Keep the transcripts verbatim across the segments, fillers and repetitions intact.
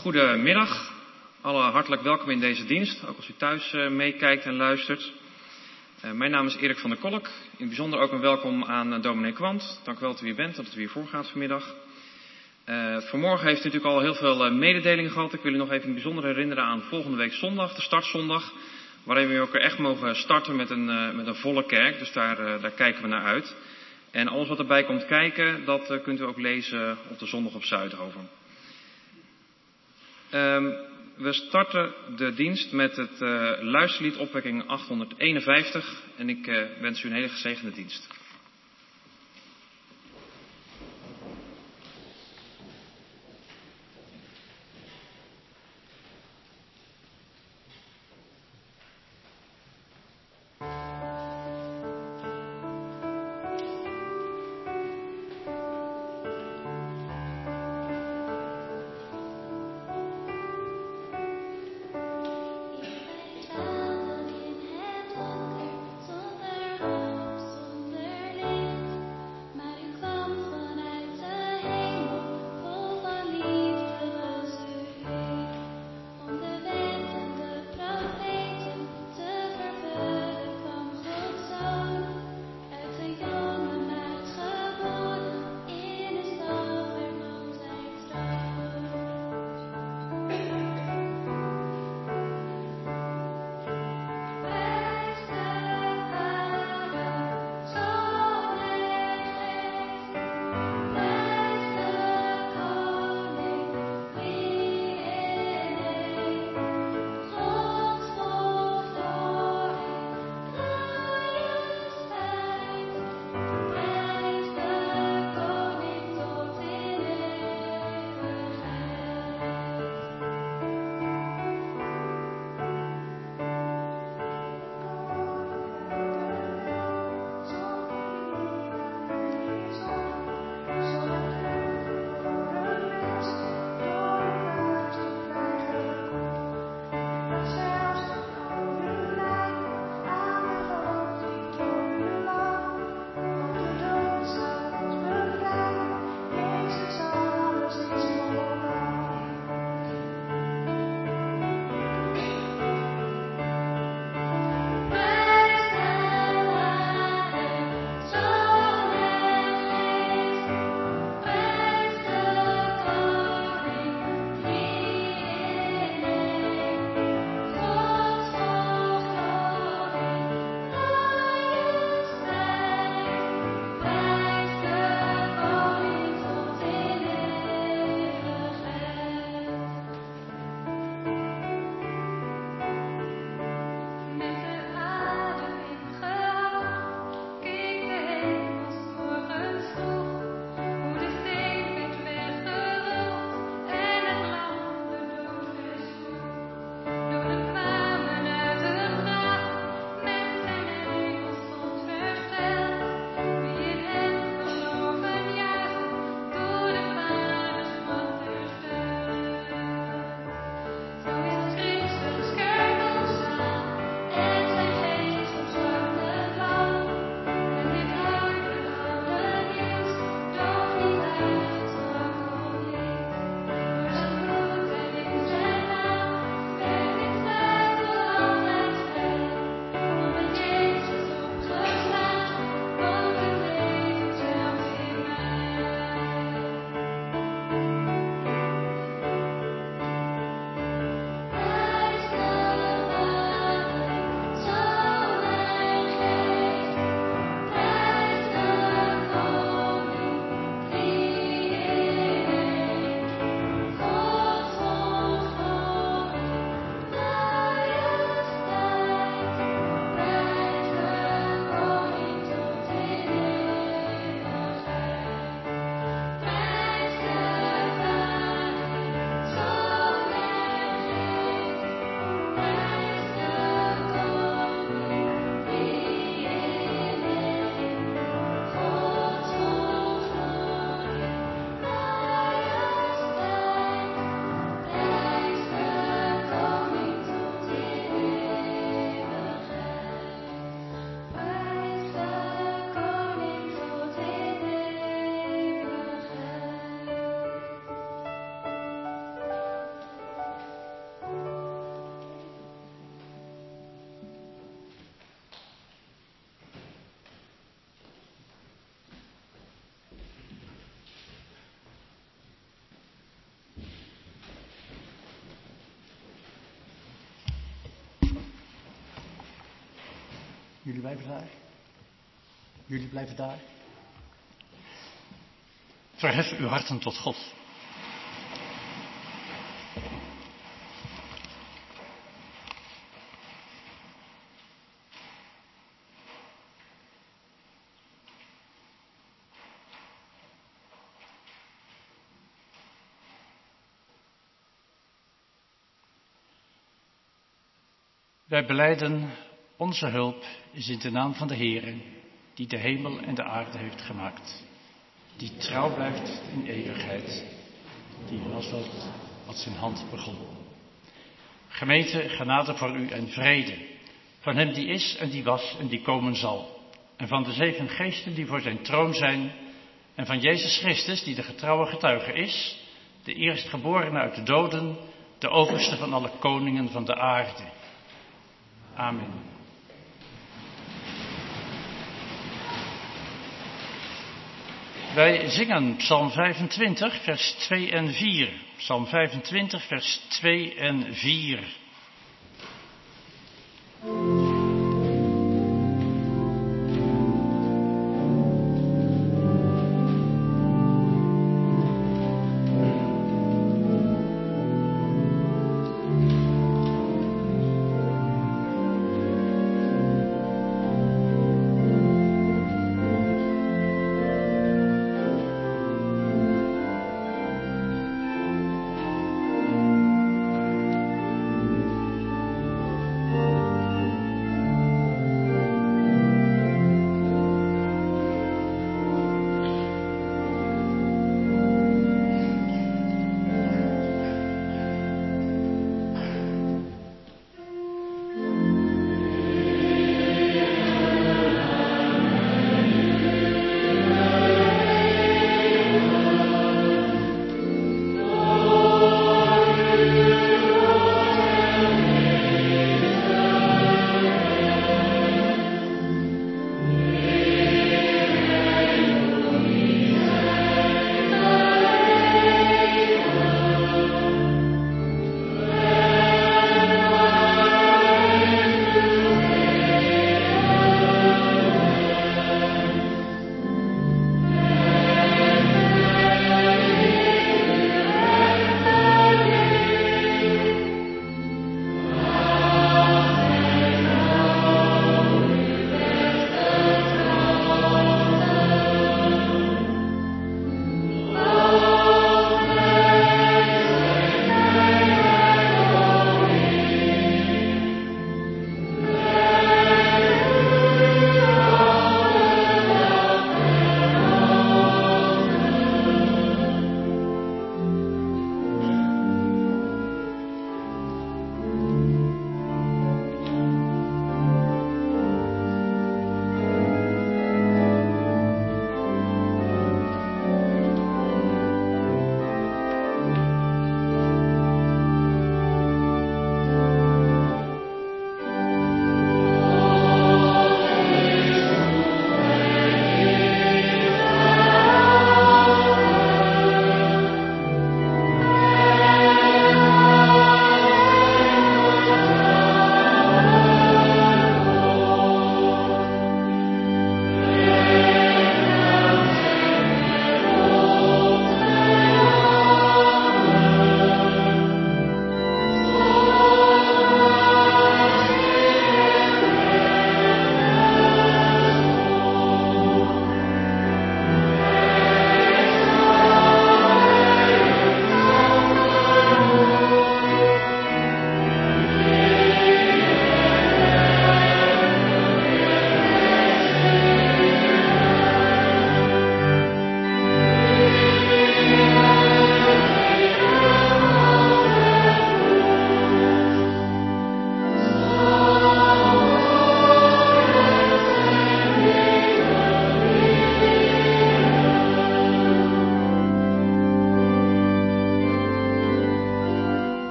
Goedemiddag, alle hartelijk welkom in deze dienst, ook als u thuis uh, meekijkt en luistert. Uh, mijn naam is Erik van der Kolk, in het bijzonder ook een welkom aan uh, dominee Kwant. Dank u wel dat u hier bent, dat het u hier voorgaat vanmiddag. Uh, vanmorgen heeft u natuurlijk al heel veel uh, mededelingen gehad. Ik wil u nog even in het bijzonder herinneren aan volgende week zondag, de startzondag. Waarin we ook echt mogen starten met een, uh, met een volle kerk, dus daar, uh, daar kijken we naar uit. En alles wat erbij komt kijken, dat uh, kunt u ook lezen op de zondag op Zuidhoven. Um, we starten de dienst met het uh, luisterlied opwekking achthonderdeenenvijftig en ik uh, wens u een hele gezegende dienst. Zonder Jullie blijven daar. Jullie blijven daar. Verhef uw harten tot God. Wij belijden, onze hulp is in de naam van de Heere, die de hemel en de aarde heeft gemaakt, die trouw blijft in eeuwigheid, die vasthoudt wat zijn hand begon. Gemeente, genade voor u en vrede, van hem die is en die was en die komen zal, en van de zeven geesten die voor zijn troon zijn, en van Jezus Christus, die de getrouwe getuige is, de eerstgeborene uit de doden, de overste van alle koningen van de aarde. Amen. Wij zingen Psalm vijfentwintig, vers twee en vier. Psalm vijfentwintig, vers twee en vier.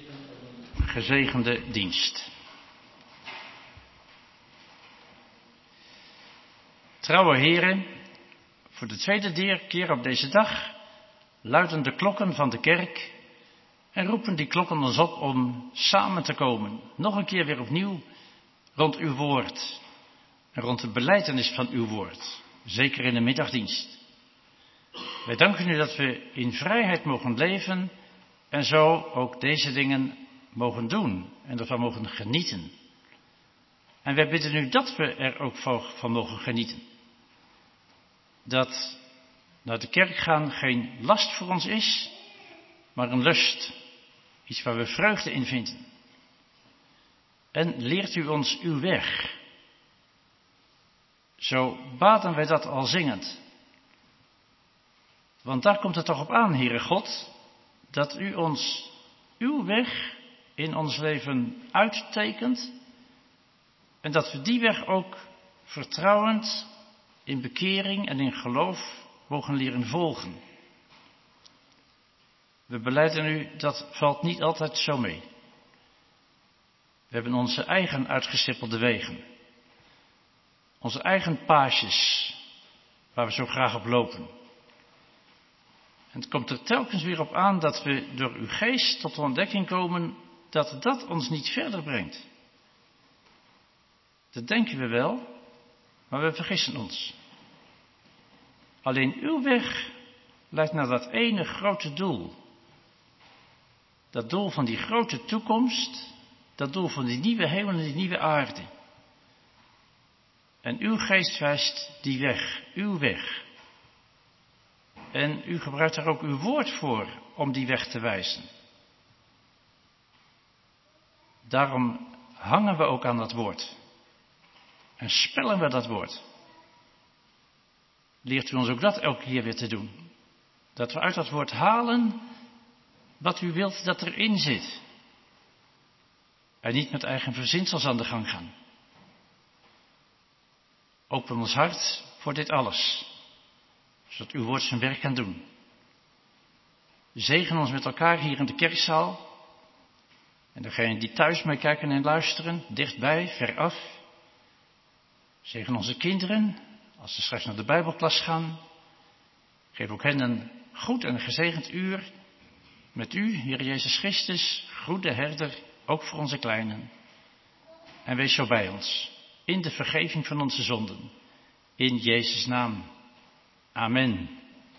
gezegende dienst. Trouwe heren, voor de tweede keer op deze dag luiden de klokken van de kerk en roepen die klokken ons op om samen te komen. Nog een keer weer opnieuw rond uw woord en rond de belijdenis van uw woord, zeker in de middagdienst. Wij danken u dat we in vrijheid mogen leven en zo ook deze dingen mogen doen en ervan mogen genieten. En wij bidden u dat we er ook van mogen genieten. Dat naar de kerk gaan geen last voor ons is, maar een lust. Iets waar we vreugde in vinden. En leert u ons uw weg. Zo baden wij dat al zingend. Want daar komt het toch op aan, Heere God, dat u ons uw weg in ons leven uittekent. En dat we die weg ook vertrouwend in bekering en in geloof mogen leren volgen. We belijden u, dat valt niet altijd zo mee. We hebben onze eigen uitgestippelde wegen. Onze eigen paasjes, waar we zo graag op lopen. En het komt er telkens weer op aan dat we door uw geest tot de ontdekking komen dat dat ons niet verder brengt. Dat denken we wel, maar we vergissen ons. Alleen uw weg leidt naar dat ene grote doel. Dat doel van die grote toekomst, dat doel van die nieuwe hemel en die nieuwe aarde. En uw geest wijst die weg, uw weg. En u gebruikt daar ook uw woord voor om die weg te wijzen. Daarom hangen we ook aan dat woord. En spellen we dat woord. Leert u ons ook dat elke keer weer te doen. Dat we uit dat woord halen wat u wilt dat erin zit. En niet met eigen verzinsels aan de gang gaan. Open ons hart voor dit alles. Zodat uw woord zijn werk kan doen. Zegen ons met elkaar hier in de kerkzaal. En degenen die thuis meekijken en luisteren, dichtbij, veraf. Zegen onze kinderen, als ze straks naar de Bijbelklas gaan. Geef ook hen een goed en gezegend uur met u, Heer Jezus Christus, goede herder, ook voor onze kleinen. En wees zo bij ons, in de vergeving van onze zonden. In Jezus' naam. Amen.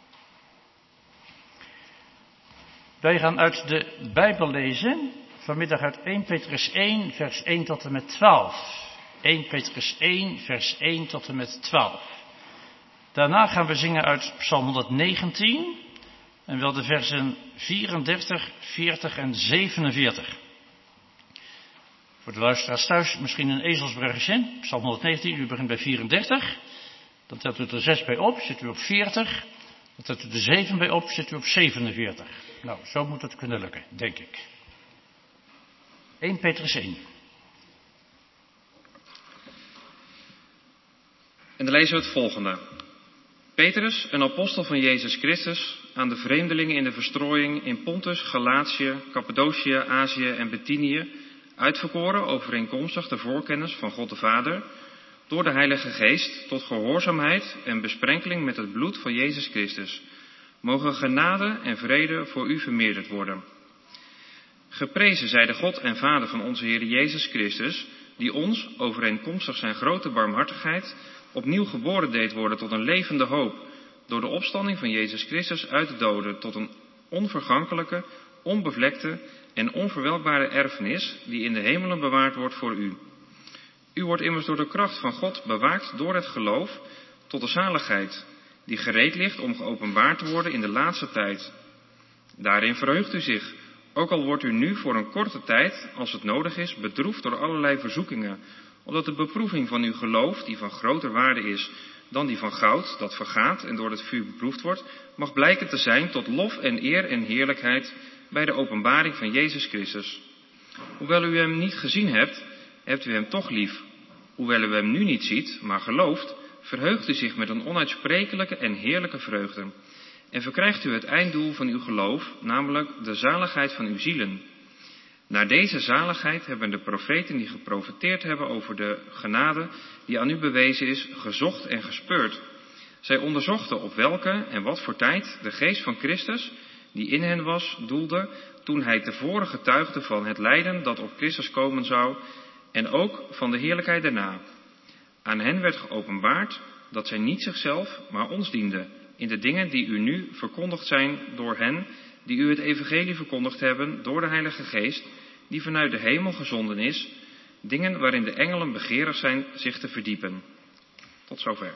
Wij gaan uit de Bijbel lezen, vanmiddag uit eerste Petrus één, vers één tot en met twaalf. eerste Petrus één, vers één tot en met twaalf. Daarna gaan we zingen uit Psalm honderdnegentien, en wel de versen vierendertig, veertig en zevenenveertig. Voor de luisteraars thuis misschien een ezelsbruggetje. Psalm honderdnegentien, u begint bij vierendertig. Dan telt u er zes bij op, zit u op veertig. Dan telt u er zeven bij op, zit u op zevenenveertig. Nou, zo moet het kunnen lukken, denk ik. eerste Petrus één. En dan lezen we het volgende. Petrus, een apostel van Jezus Christus, aan de vreemdelingen in de verstrooiing in Pontus, Galatië, Cappadocië, Azië en Bithynië, uitverkoren overeenkomstig de voorkennis van God de Vader, door de Heilige Geest, tot gehoorzaamheid en besprenkeling met het bloed van Jezus Christus, mogen genade en vrede voor u vermeerderd worden. Geprezen zij de God en Vader van onze Heer Jezus Christus, die ons, overeenkomstig zijn grote barmhartigheid, opnieuw geboren deed worden tot een levende hoop, door de opstanding van Jezus Christus uit de doden, tot een onvergankelijke, onbevlekte en onverwelkbare erfenis, die in de hemelen bewaard wordt voor u. U wordt immers door de kracht van God bewaakt door het geloof tot de zaligheid, die gereed ligt om geopenbaard te worden in de laatste tijd. Daarin verheugt u zich, ook al wordt u nu voor een korte tijd, als het nodig is, bedroefd door allerlei verzoekingen, opdat de beproeving van uw geloof, die van groter waarde is dan die van goud, dat vergaat en door het vuur beproefd wordt, mag blijken te zijn tot lof en eer en heerlijkheid bij de openbaring van Jezus Christus. Hoewel u hem niet gezien hebt, hebt u hem toch lief. Hoewel u hem nu niet ziet, maar gelooft, verheugt u zich met een onuitsprekelijke en heerlijke vreugde. En verkrijgt u het einddoel van uw geloof, namelijk de zaligheid van uw zielen. Naar deze zaligheid hebben de profeten die geprofeteerd hebben over de genade die aan u bewezen is, gezocht en gespeurd. Zij onderzochten op welke en wat voor tijd de geest van Christus, die in hen was, doelde, toen hij tevoren getuigde van het lijden dat op Christus komen zou en ook van de heerlijkheid daarna. Aan hen werd geopenbaard dat zij niet zichzelf, maar ons dienden, in de dingen die u nu verkondigd zijn door hen, die u het evangelie verkondigd hebben door de Heilige Geest, die vanuit de hemel gezonden is, dingen waarin de engelen begeerig zijn zich te verdiepen. Tot zover.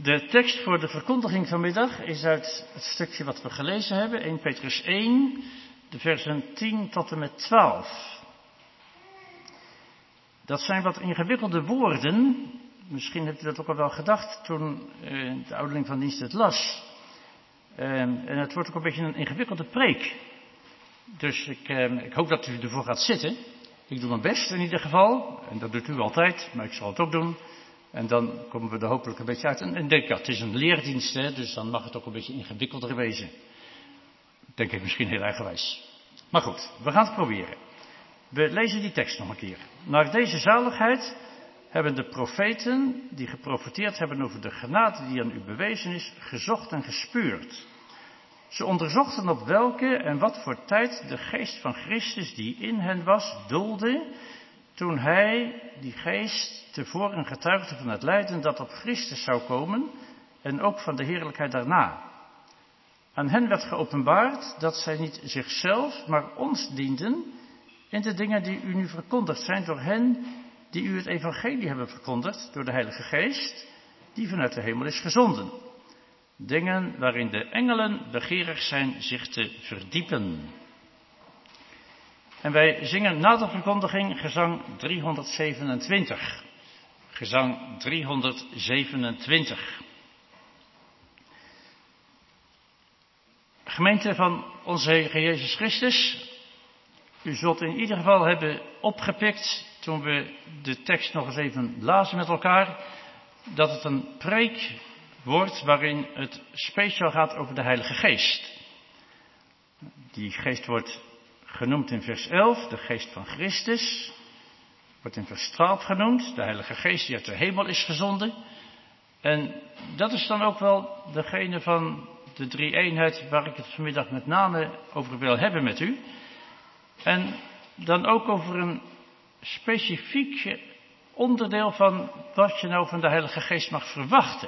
De tekst voor de verkondiging vanmiddag is uit het stukje wat we gelezen hebben, Eerste Petrus één, de versen tien tot en met twaalf. Dat zijn wat ingewikkelde woorden. Misschien hebt u dat ook al wel gedacht toen uh, de ouderling van dienst het las. Uh, en het wordt ook een beetje een ingewikkelde preek. Dus ik, uh, ik hoop dat u ervoor gaat zitten. Ik doe mijn best in ieder geval. En dat doet u altijd, maar ik zal het ook doen. En dan komen we er hopelijk een beetje uit. En ik denk, ja, het is een leerdienst, hè, dus dan mag het ook een beetje ingewikkelder wezen. Denk ik misschien heel eigenwijs. Maar goed, we gaan het proberen. We lezen die tekst nog een keer. Naar deze zaligheid hebben de profeten, die geprofeteerd hebben over de genade die aan u bewezen is, gezocht en gespuurd. Ze onderzochten op welke en wat voor tijd de geest van Christus die in hen was, doolde, toen hij, die geest, tevoren getuigde van het lijden dat op Christus zou komen en ook van de heerlijkheid daarna. Aan hen werd geopenbaard dat zij niet zichzelf, maar ons dienden in de dingen die u nu verkondigd zijn door hen die u het evangelie hebben verkondigd door de Heilige Geest, die vanuit de hemel is gezonden. Dingen waarin de engelen begeerig zijn zich te verdiepen. En wij zingen na de verkondiging gezang driehonderdzevenentwintig. Gezang driehonderdzevenentwintig. Gemeente van onze Heer Jezus Christus, u zult in ieder geval hebben opgepikt, toen we de tekst nog eens even lazen met elkaar, dat het een preek wordt waarin het speciaal gaat over de Heilige Geest. Die geest wordt genoemd in vers elf, de geest van Christus. Wordt in vers twaalf genoemd, de Heilige Geest die uit de hemel is gezonden. En dat is dan ook wel degene van de drie-eenheid waar ik het vanmiddag met name over wil hebben met u. En dan ook over een specifiek onderdeel van wat je nou van de Heilige Geest mag verwachten.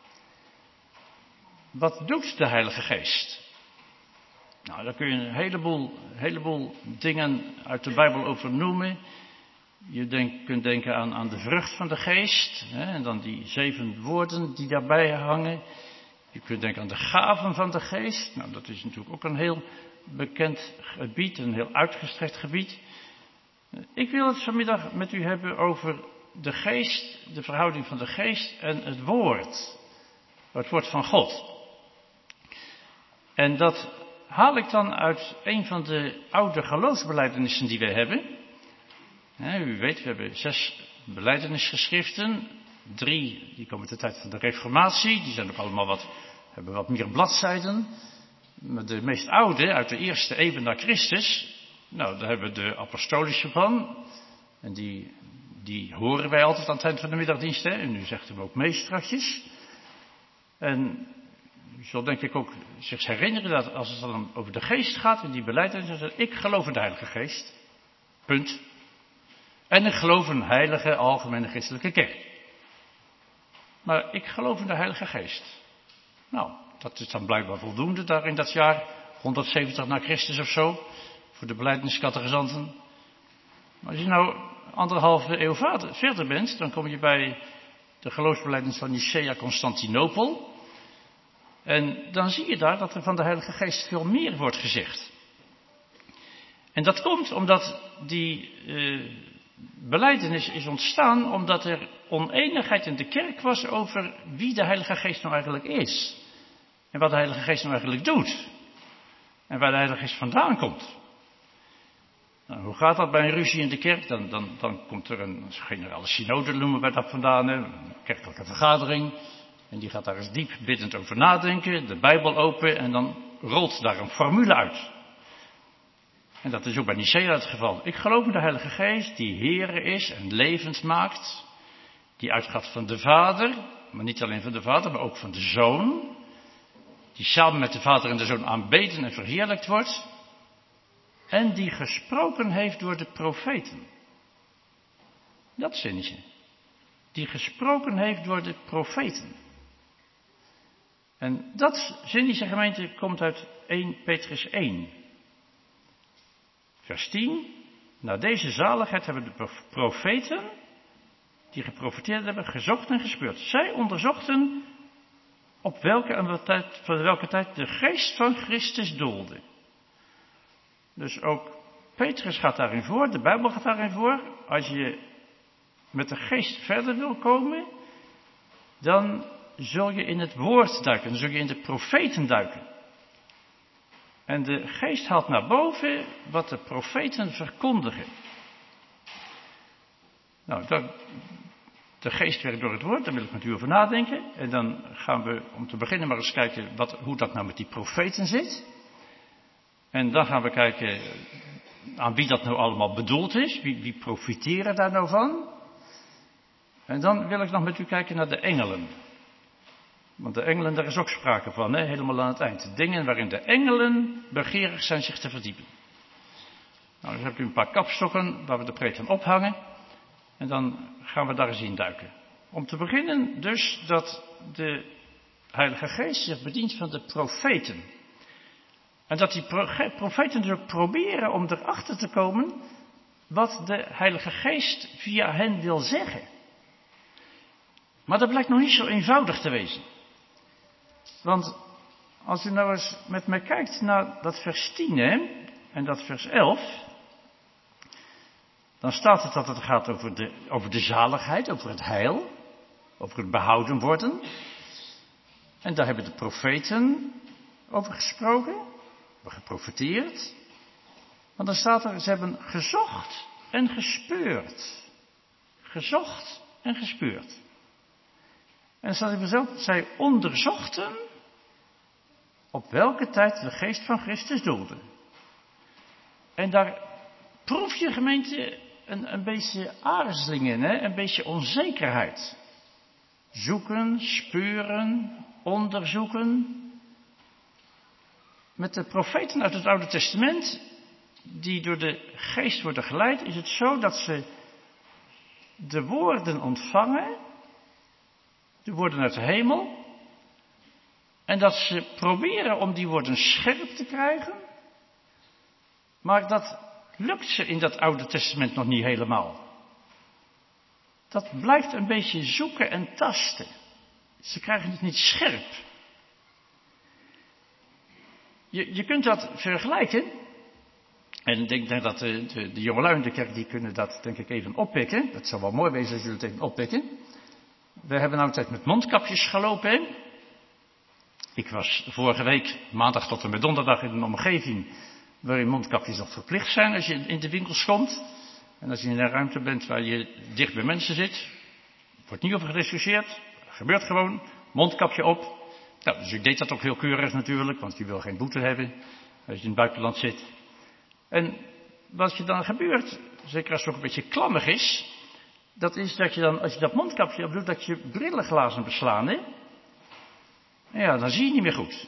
Wat doet de Heilige Geest? Nou, daar kun je een heleboel, heleboel dingen uit de Bijbel over noemen. Je denk, kunt denken aan, aan de vrucht van de Geest, hè, en dan die zeven woorden die daarbij hangen. Je kunt denken aan de gaven van de Geest. Nou, dat is natuurlijk ook een heel bekend gebied, een heel uitgestrekt gebied. Ik wil het vanmiddag met u hebben over de Geest, de verhouding van de Geest en het Woord. Het Woord van God. En dat haal ik dan uit een van de oude geloofsbelijdenissen die we hebben. U weet, we hebben zes belijdenisgeschriften. Drie, die komen uit de tijd van de Reformatie. Die zijn ook allemaal wat, hebben wat meer bladzijden. Maar de meest oude, uit de eerste eeuw na Christus. Nou, daar hebben we de apostolische van. En die, die horen wij altijd aan het eind van de middagdienst. Hè? En u zegt hem ook mee strakjes. En u zult denk ik ook zich herinneren dat als het dan over de geest gaat, in die belijdenis, dan ik geloof in de Heilige Geest. Punt. En ik geloof in een heilige, algemene christelijke kerk. Maar ik geloof in de Heilige Geest. Nou, dat is dan blijkbaar voldoende daar in dat jaar honderdzeventig na Christus of zo, voor de belijdeniscatechisanten. Maar als je nou anderhalve eeuw verder bent, dan kom je bij de geloofsbelijdenis van Nicea Constantinopel. En dan zie je daar dat er van de Heilige Geest veel meer wordt gezegd. En dat komt omdat die uh, belijdenis is ontstaan omdat er oneenigheid in de kerk was over wie de Heilige Geest nou eigenlijk is. En wat de Heilige Geest nou eigenlijk doet. En waar de Heilige Geest vandaan komt. Nou, hoe gaat dat bij een ruzie in de kerk? Dan, dan, dan komt er een generale synode, noemen wij dat vandaan, een kerkelijke vergadering. En die gaat daar eens diep biddend over nadenken, de Bijbel open en dan rolt daar een formule uit. En dat is ook bij Nicea het geval. Ik geloof in de Heilige Geest die Heere is en levend maakt. Die uitgaat van de Vader, maar niet alleen van de Vader, maar ook van de Zoon. Die samen met de Vader en de Zoon aanbeden en verheerlijkt wordt. En die gesproken heeft door de profeten. Dat zinnetje. Die gesproken heeft door de profeten. En dat zinnetje, gemeente, komt uit Eerste Petrus één. Vers tien. Na deze zaligheid hebben de profeten, die geprofeteerd hebben, gezocht en gespeurd. Zij onderzochten op welke, en wat tijd, voor welke tijd de geest van Christus doolde. Dus ook Petrus gaat daarin voor, de Bijbel gaat daarin voor. Als je met de geest verder wil komen, dan zul je in het woord duiken, dan zul je in de profeten duiken. En de geest haalt naar boven wat de profeten verkondigen. Nou, dat, de geest werkt door het woord, daar wil ik met u over nadenken. En dan gaan we om te beginnen maar eens kijken wat, hoe dat nou met die profeten zit. En dan gaan we kijken aan wie dat nou allemaal bedoeld is. Wie, wie profiteren daar nou van? En dan wil ik nog met u kijken naar de engelen. Want de engelen, daar is ook sprake van, hè? Helemaal aan het eind. Dingen waarin de engelen begeerig zijn zich te verdiepen. Nou, dan heb ik u een paar kapstokken waar we de preek aan ophangen. En dan gaan we daar eens in duiken. Om te beginnen dus dat de Heilige Geest zich bedient van de profeten. En dat die profeten dus ook proberen om erachter te komen wat de Heilige Geest via hen wil zeggen. Maar dat blijkt nog niet zo eenvoudig te wezen. Want als u nou eens met mij kijkt naar dat vers tien hè, en dat vers elf, dan staat het dat het gaat over de, over de zaligheid, over het heil, over het behouden worden. En daar hebben de profeten over gesproken, over geprofeteerd. Want dan staat er, ze hebben gezocht en gespeurd. Gezocht en gespeurd. En dan staat er zelf, zij onderzochten op welke tijd de geest van Christus doolde. En daar proef je, gemeente, een, een beetje aarzelingen, hè? Een beetje onzekerheid. Zoeken, speuren, onderzoeken. Met de profeten uit het Oude Testament, die door de geest worden geleid, is het zo dat ze de woorden ontvangen, de woorden uit de hemel, en dat ze proberen om die woorden scherp te krijgen, maar dat lukt ze in dat Oude Testament nog niet helemaal. Dat blijft een beetje zoeken en tasten. Ze krijgen het niet scherp. Je, je kunt dat vergelijken. En ik denk, denk dat de, de, de jongelui in de kerk, die kunnen dat denk ik even oppikken. Dat zou wel mooi wezen als jullie het even oppikken. We hebben nou een tijd met mondkapjes gelopen. Hè? Ik was vorige week, maandag tot en met donderdag, in een omgeving waarin mondkapjes nog verplicht zijn als je in de winkels komt. En als je in een ruimte bent waar je dicht bij mensen zit, wordt niet over gediscussieerd, gebeurt gewoon, mondkapje op. Nou, dus ik deed dat ook heel keurig natuurlijk, want je wil geen boete hebben als je in het buitenland zit. En wat je dan gebeurt, zeker als het ook een beetje klammig is, dat is dat je dan, als je dat mondkapje op doet, dat je brillenglazen beslaan, hè? Ja, dan zie je niet meer goed.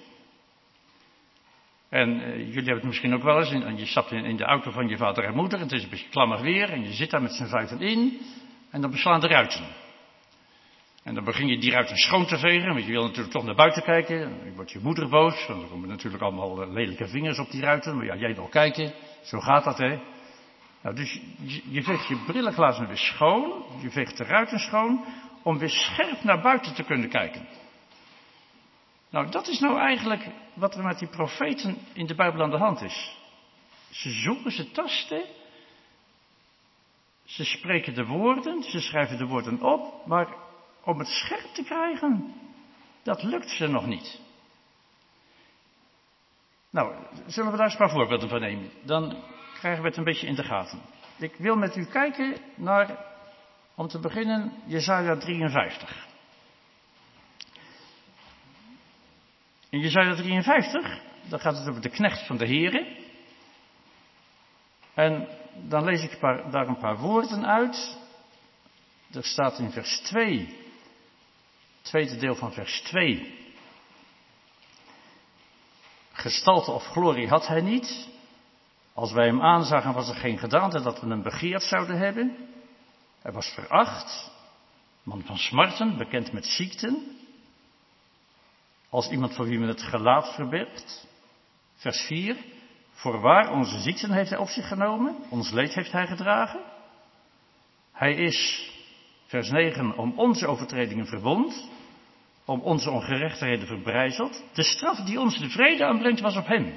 En uh, jullie hebben het misschien ook wel eens, en je stapt in, in de auto van je vader en moeder, en het is een beetje klammig weer, en je zit daar met z'n vijven in, en dan beslaan de ruiten. En dan begin je die ruiten schoon te vegen, want je wil natuurlijk toch naar buiten kijken. Dan wordt je moeder boos, want er komen natuurlijk allemaal lelijke vingers op die ruiten, maar ja, jij wil kijken, zo gaat dat, hè. Nou, dus je, je veegt je brillenglazen weer schoon, je veegt de ruiten schoon, om weer scherp naar buiten te kunnen kijken. Nou, dat is nou eigenlijk wat er met die profeten in de Bijbel aan de hand is. Ze zoeken, ze tasten, ze spreken de woorden, ze schrijven de woorden op, maar om het scherp te krijgen, dat lukt ze nog niet. Nou, zullen we daar eens een paar voorbeelden van nemen? Dan krijgen we het een beetje in de gaten. Ik wil met u kijken naar, om te beginnen, Jesaja drieënvijftig. In Jesaja drieënvijftig, dan gaat het over de knecht van de Here. En dan lees ik een paar, daar een paar woorden uit. Er staat in vers twee, het tweede deel van vers twee. Gestalte of glorie had hij niet. Als wij hem aanzagen was er geen gedaante dat we hem begeerd zouden hebben. Hij was veracht, man van smarten, bekend met ziekten. Als iemand voor wie men het gelaat verbergt. Vers vier. Voorwaar, onze ziekten heeft hij op zich genomen, ons leed heeft hij gedragen. Hij is, vers negen, om onze overtredingen verwond, om onze ongerechtigheden verbrijzeld. De straf die ons de vrede aanbrengt was op hem.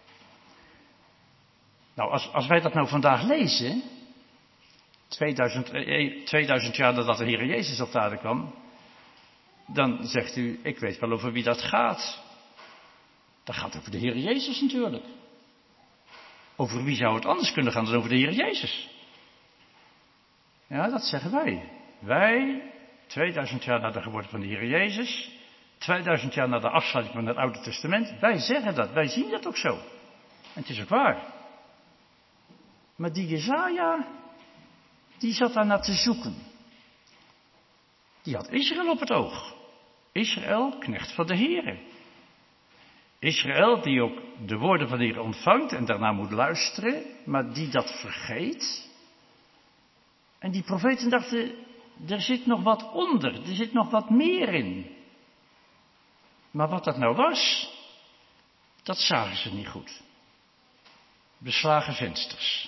Nou, als, als wij dat nou vandaag lezen, tweeduizend, eh, tweeduizend jaar nadat de Heer Jezus op de aarde kwam, dan zegt u, ik weet wel over wie dat gaat. Dat gaat over de Heer Jezus natuurlijk. Over wie zou het anders kunnen gaan dan over de Heer Jezus? Ja, dat zeggen wij. Wij, tweeduizend jaar na de geboorte van de Heer Jezus, tweeduizend jaar na de afsluiting van het Oude Testament, wij zeggen dat, wij zien dat ook zo. En het is ook waar. Maar die Jesaja, die zat daar naar te zoeken. Die had Israël op het oog. Israël, knecht van de Heere. Israël, die ook de woorden van de Heer ontvangt en daarna moet luisteren, maar die dat vergeet. En die profeten dachten, er zit nog wat onder, er zit nog wat meer in. Maar wat dat nou was, dat zagen ze niet goed. Beslagen vensters.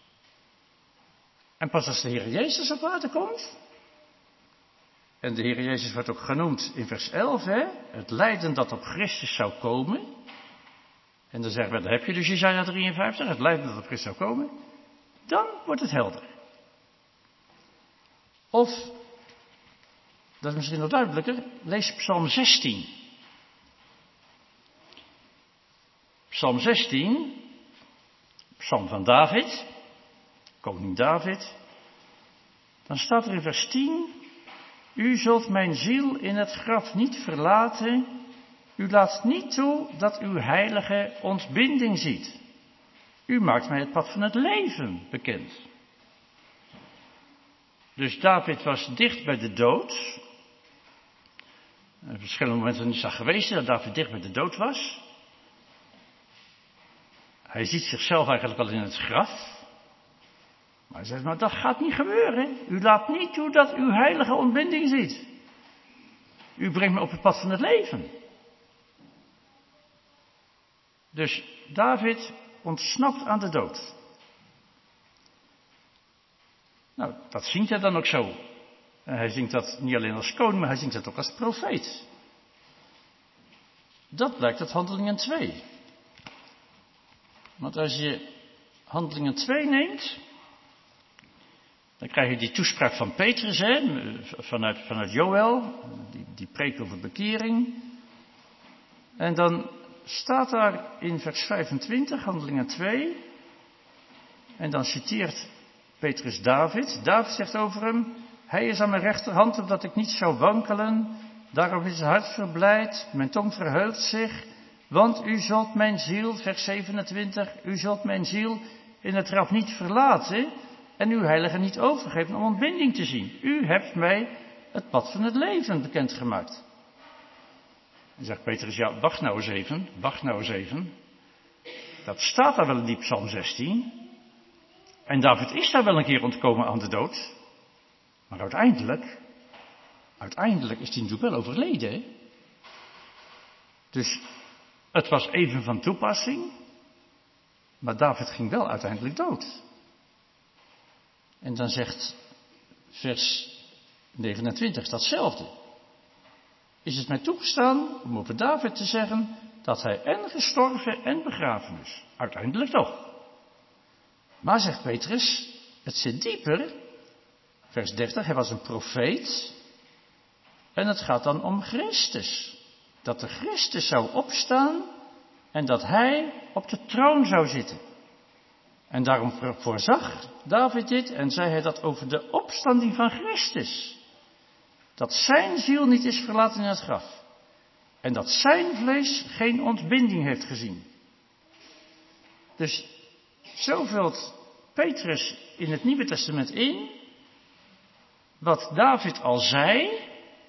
En pas als de Heer Jezus op aarde komt, en de Heer Jezus wordt ook genoemd in vers elf, hè, het lijden dat op Christus zou komen. En dan zeggen we, dan heb je dus Jesaja drieënvijftig, het lijden dat op Christus zou komen. Dan wordt het helder. Of, dat is misschien nog duidelijker, lees Psalm zestien. Psalm zestien, Psalm van David, koning David. Dan staat er in vers tien, u zult mijn ziel in het graf niet verlaten, u laat niet toe dat uw heilige ontbinding ziet. U maakt mij het pad van het leven bekend. Dus David was dicht bij de dood. Op verschillende momenten is dat geweest dat David dicht bij de dood was. Hij ziet zichzelf eigenlijk al in het graf. Maar hij zegt, maar dat gaat niet gebeuren. U laat niet toe dat uw heilige ontbinding ziet. U brengt me op het pad van het leven. Dus David ontsnapt aan de dood. Nou, dat zingt hij dan ook zo. En hij zingt dat niet alleen als koning, maar hij zingt dat ook als profeet. Dat blijkt uit Handelingen twee. Want als je Handelingen twee neemt, dan krijg je die toespraak van Petrus, hè, vanuit, vanuit Joël, die, die preekt over bekering. En dan staat daar in vers vijfentwintig, Handelingen twee, en dan citeert Petrus David. David zegt over hem, hij is aan mijn rechterhand, opdat ik niet zou wankelen. Daarom is het hart verblijd, mijn tong verheugt zich. Want u zult mijn ziel, vers zevenentwintig, u zult mijn ziel in het graf niet verlaten en uw heilige niet overgeven om ontbinding te zien. U hebt mij het pad van het leven bekendgemaakt. Dan zegt Petrus, ja, wacht nou eens even, wacht nou eens even. Dat staat daar wel in die Psalm zestien. En David is daar wel een keer ontkomen aan de dood. Maar uiteindelijk, uiteindelijk is hij natuurlijk wel overleden. Hè? Dus het was even van toepassing, maar David ging wel uiteindelijk dood. En dan zegt vers negenentwintig datzelfde. Is het mij toegestaan om over David te zeggen dat hij en gestorven en begraven is? Uiteindelijk toch. Maar zegt Petrus, het zit dieper. Vers dertig, hij was een profeet. En het gaat dan om Christus. Dat de Christus zou opstaan en dat hij op de troon zou zitten. En daarom voorzag David dit en zei hij dat over de opstanding van Christus. Dat zijn ziel niet is verlaten in het graf. En dat zijn vlees geen ontbinding heeft gezien. Dus zo vult Petrus in het Nieuwe Testament in wat David al zei,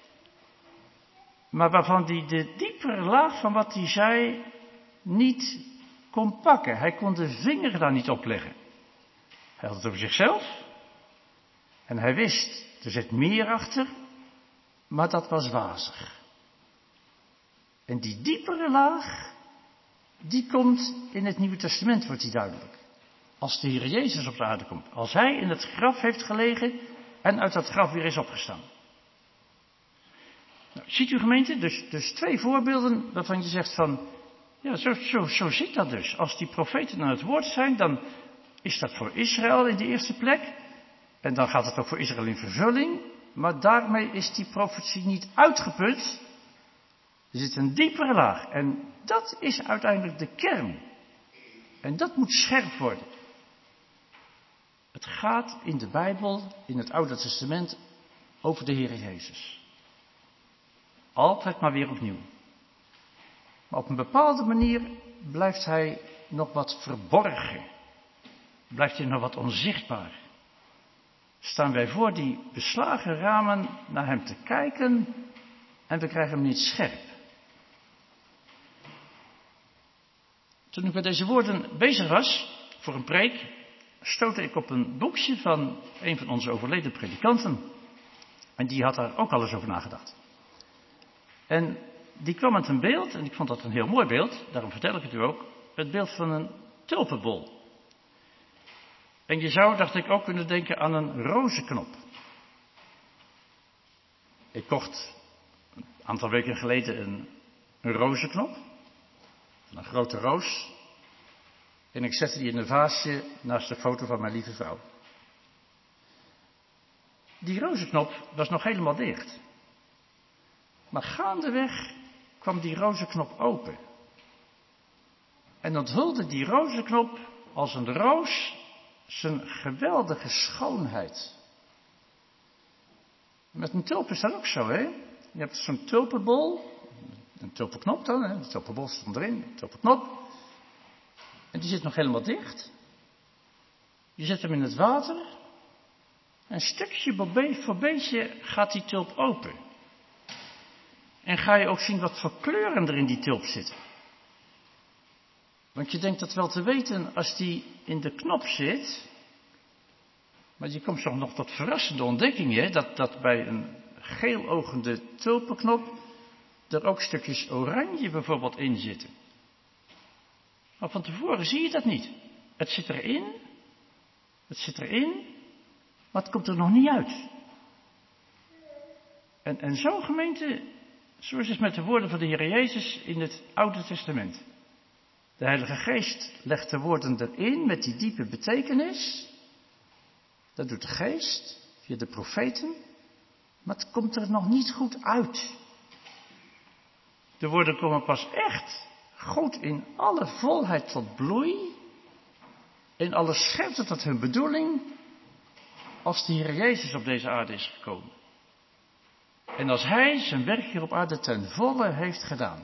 maar waarvan hij de diepere laag van wat hij zei niet kon pakken. Hij kon de vinger daar niet op leggen. Hij had het over zichzelf en hij wist, er zit meer achter, maar dat was wazig. En die diepere laag, die komt in het Nieuwe Testament, wordt die duidelijk. Als de Heer Jezus op de aarde komt. Als hij in het graf heeft gelegen en uit dat graf weer is opgestaan. Nou, ziet u gemeente, dus, dus twee voorbeelden waarvan je zegt van, ja, zo, zo, zo zit dat dus. Als die profeten aan het woord zijn, dan is dat voor Israël in de eerste plek. En dan gaat het ook voor Israël in vervulling. Maar daarmee is die profetie niet uitgeput. Er zit een diepere laag. En dat is uiteindelijk de kern. En dat moet scherp worden. Het gaat in de Bijbel, in het Oude Testament, over de Heer Jezus. Altijd maar weer opnieuw. Maar op een bepaalde manier blijft hij nog wat verborgen. Blijft hij nog wat onzichtbaar. Staan wij voor die beslagen ramen naar hem te kijken en we krijgen hem niet scherp. Toen ik met deze woorden bezig was, voor een preek, stootte ik op een boekje van een van onze overleden predikanten. En die had daar ook alles over nagedacht. En die kwam met een beeld, en ik vond dat een heel mooi beeld, daarom vertel ik het u ook, het beeld van een tulpenbol. En je zou, dacht ik, ook kunnen denken aan een rozenknop. Ik kocht een aantal weken geleden een, een rozenknop, een grote roos, en ik zette die in een vaasje naast de foto van mijn lieve vrouw. Die rozenknop was nog helemaal dicht. Maar gaandeweg kwam die rozenknop open. En onthulde die rozenknop als een roos zijn geweldige schoonheid. Met een tulp is dat ook zo, hè? Je hebt zo'n tulpenbol, een tulpenknop dan, hè? De tulpenbol stond erin, een tulpenknop. En die zit nog helemaal dicht. Je zet hem in het water. En stukje voor beetje gaat die tulp open. En ga je ook zien wat voor kleuren er in die tulp zitten. Want je denkt dat wel te weten als die in de knop zit. Maar je komt zo nog tot verrassende ontdekkingen. Dat, dat bij een geelogende tulpenknop er ook stukjes oranje bijvoorbeeld in zitten. Maar van tevoren zie je dat niet. Het zit erin. Het zit erin. Maar het komt er nog niet uit. En, en zo gemeente, zo is het met de woorden van de Heer Jezus in het Oude Testament. De Heilige Geest legt de woorden erin met die diepe betekenis. Dat doet de Geest via de profeten. Maar het komt er nog niet goed uit. De woorden komen pas echt goed in alle volheid tot bloei. In alle scherpte tot hun bedoeling. Als de Heer Jezus op deze aarde is gekomen. En als Hij zijn werk hier op aarde ten volle heeft gedaan.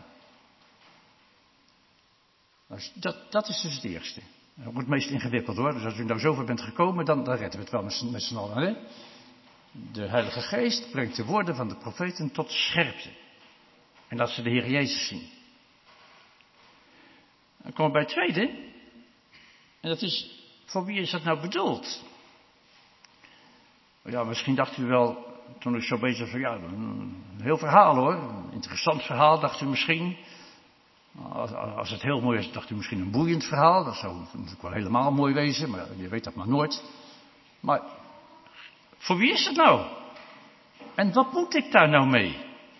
Nou, dat, dat is dus het eerste. Dat wordt het meest ingewikkeld hoor. Dus als u nou zover bent gekomen, dan, dan redden we het wel met, met z'n allen. Hè? De Heilige Geest brengt de woorden van de profeten tot scherpte. En laat ze de Heer Jezus zien. Dan komen we bij het tweede. En dat is, voor wie is dat nou bedoeld? Ja, misschien dacht u wel, toen ik zo bezig was, van ja, een heel verhaal hoor. Een interessant verhaal, dacht u misschien. Als, als het heel mooi is, dacht u misschien een boeiend verhaal. Dat zou natuurlijk wel helemaal mooi wezen, maar je weet dat maar nooit. Maar voor wie is het nou? En wat moet ik daar nou mee?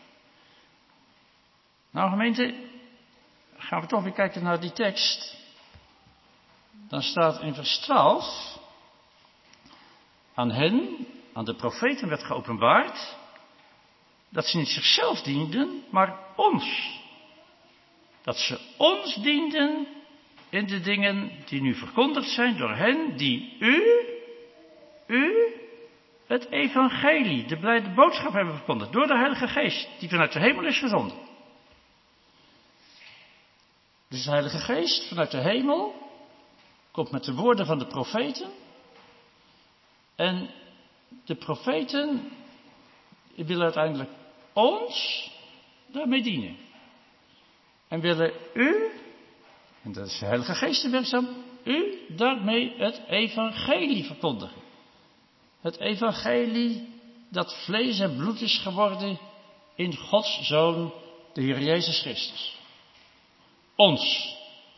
Nou gemeente, gaan we toch weer kijken naar die tekst. Dan staat in vers twaalf, aan hen, aan de profeten werd geopenbaard, dat ze niet zichzelf dienden, maar ons. Dat ze ons dienden in de dingen die nu verkondigd zijn door hen die u, u, het evangelie, de blijde boodschap hebben verkondigd. Door de Heilige Geest, die vanuit de hemel is gezonden. Dus de Heilige Geest vanuit de hemel komt met de woorden van de profeten. En de profeten willen uiteindelijk ons daarmee dienen. En willen u, en dat is de Heilige Geest werkzaam, u daarmee het evangelie verkondigen. Het evangelie dat vlees en bloed is geworden in Gods Zoon, de Heer Jezus Christus. Ons.